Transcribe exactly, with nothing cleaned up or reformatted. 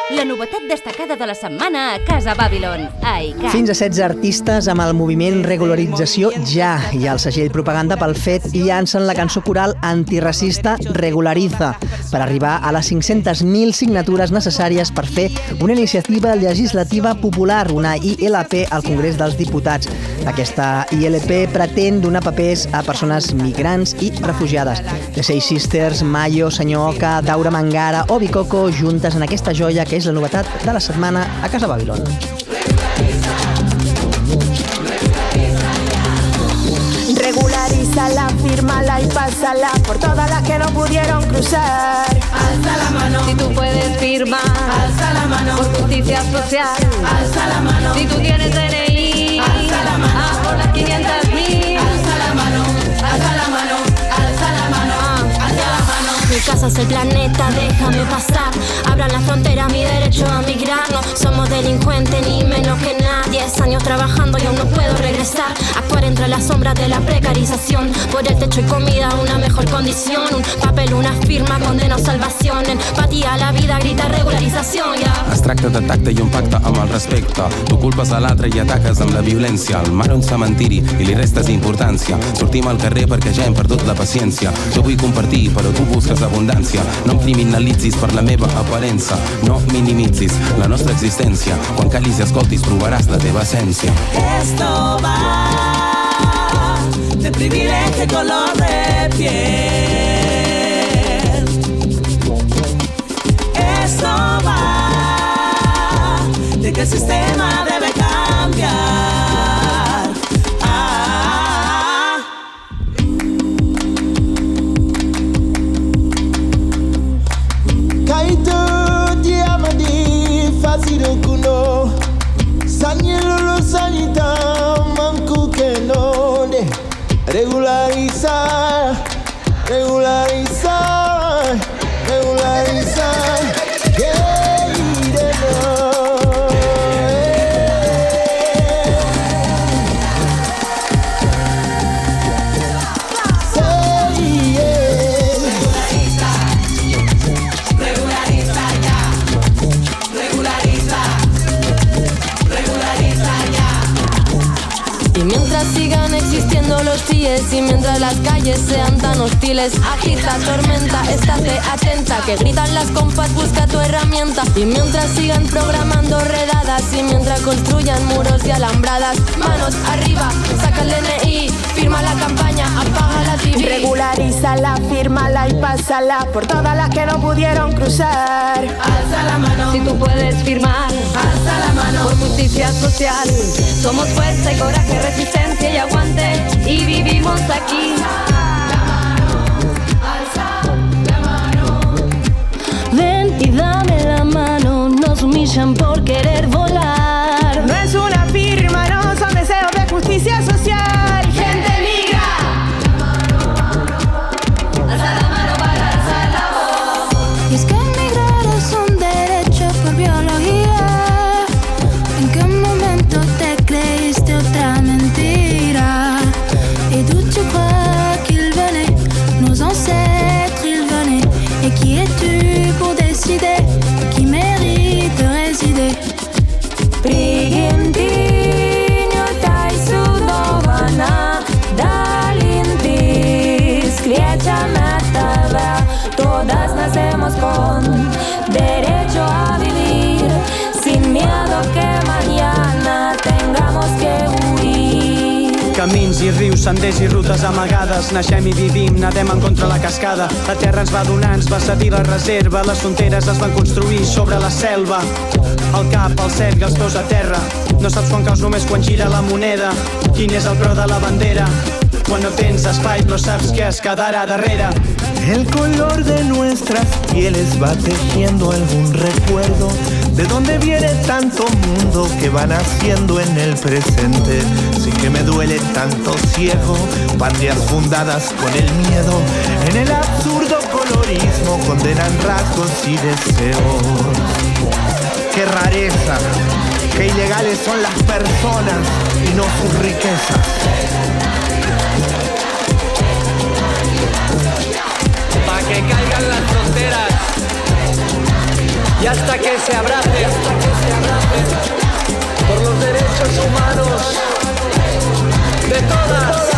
La novetat destacada de la setmana a Casa Babylon, a I C A. Fins a setze artistes amb el moviment Regularització Ja i el segell Propaganda pel Fet llancen la cançó coral antiracista Regulariza per arribar a les cinc-centes mil signatures necessàries per fer una iniciativa legislativa popular, una I L P, al Congrés dels Diputats. Aquesta I L P pretén donar papers a persones migrants i refugiades. The Seis Sisters, Mayo, Senyor Oca, Daura Mangara o Bicoco juntes en aquesta joia que és la novetat de la setmana a Casa Babylon. Regularízala, fírmala y pásala por todas las que no pudieron cruzar. Alza la mano. Si tú puedes firmar, alza la mano. Por justicia social, alza la mano. Si tú tienes D N I, alza la mano. Ah, por las quinientas mil, alza la mano, alza la mano, alza la mano, alza la mano. Mi casa es el planeta, déjame pasar. Abran la frontera, mi derecho a migrar. No somos delincuentes ni menos que nadie. Diez años trabajando y aún no puedo regresar. Actuar entre las sombras de la precarización. Por el techo y comida, una mejor condición. Un papel, una firma, condena o salvación. Empatía a la vida, grita regularización, ja. Es tracta de tacte i un pacte amb el respecte. Tu culpes a l'altre i ataques amb la violència. El mar un cementiri i li restes importància. Sortim al carrer perquè ja hem perdut la paciència. Jo vull compartir, però tu busques abundància. No em criminalitzis per la meva aparença. No minimitzis la nostra existència. Quan callis i escoltis trobaràs la teva essència. Esto va de privilegio y color de piel. Esto va de que el sistema debe cambiar. Ah. Kaito diamadi fasido kuno Sanyelo sanita manku kenonde Regularizar, regularizar, regularizar yeah, sigan existiendo los C I E S y mientras las calles sean tan hostiles, agita, tormenta, estate atenta, que gritan las compas, busca tu herramienta. Y mientras sigan programando redadas y mientras construyan muros y alambradas, manos arriba, saca el D N I, firma la campaña, apaga la T V. Regularízala, fírmala y pásala por todas las que no pudieron cruzar. Alza la mano. Si tú puedes firmar, alza la mano. Por justicia social, somos fuerza y coraje, resistencia y aguante, y vivimos aquí. La mano, alza la mano. Ven y dame la mano, nos humillan por querer volar. No es una firma, no son deseos de justicia social. Gente migra. Alza la mano para alzar la voz. Y es que emigrar es un derecho por biología. ¿En qué momento te creíste otra mentira? Et d'où tu crois qu'ils venaient? Nos ancêtres, ils venaient. Et qui es-tu pour décider qui mérite de résider? Prigimtinho tai sudovana dalintis Criacha mataba. Todas nacemos con derecho a vivir sin miedo que mañana tengamos que huir. Camins i rius, senders i rutes amagades, naixem i vivim, nadem en contra la cascada. La terra ens va donar, ens va cedir la reserva, les fronteres es van construir sobre la selva. El cap, el cel i els peus a terra, no saps quan caus, només quan gira la moneda. Quin és el preu de la bandera? Quan no tens espai no saps què es quedarà darrere. El color de nuestras pieles va tejiendo algún recuerdo de dónde viene tanto mundo que van haciendo en el presente. Sí que me duele tanto ciego, patrias fundadas con el miedo. En el absurdo colorismo condenan rasgos y deseos. Qué rareza, qué ilegales son las personas y no sus riquezas. Pa' que caigan las fronteras y hasta que se abracen por los derechos humanos de todas.